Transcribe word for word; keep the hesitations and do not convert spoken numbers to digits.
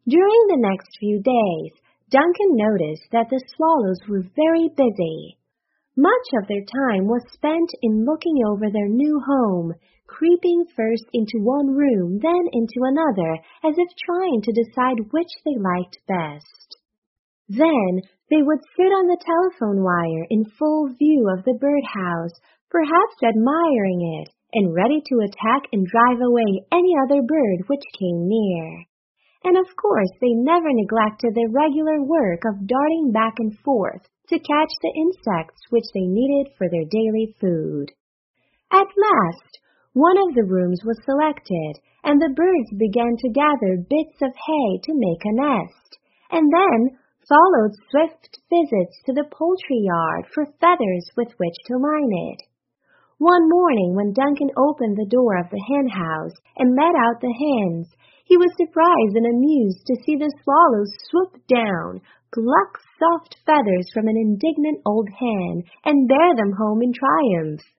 During the next few days, Duncan noticed that the swallows were very busy. Much of their time was spent in looking over their new home, creeping first into one room, then into another, as if trying to decide which they liked best. Then they would sit on the telephone wire in full view of the birdhouse, perhaps admiring it, and ready to attack and drive away any other bird which came near. And of course they never neglected their regular work of darting back and forth to catch the insects which they needed for their daily food. At last, one of the rooms was selected, and the birds began to gather bits of hay to make a nest, and then followed swift visits to the poultry yard for feathers with which to line it. One morning when Duncan opened the door of the hen house and let out the hens, he was surprised and amused to see the swallows swoop down, pluck soft feathers from an indignant old hen, and bear them home in triumph.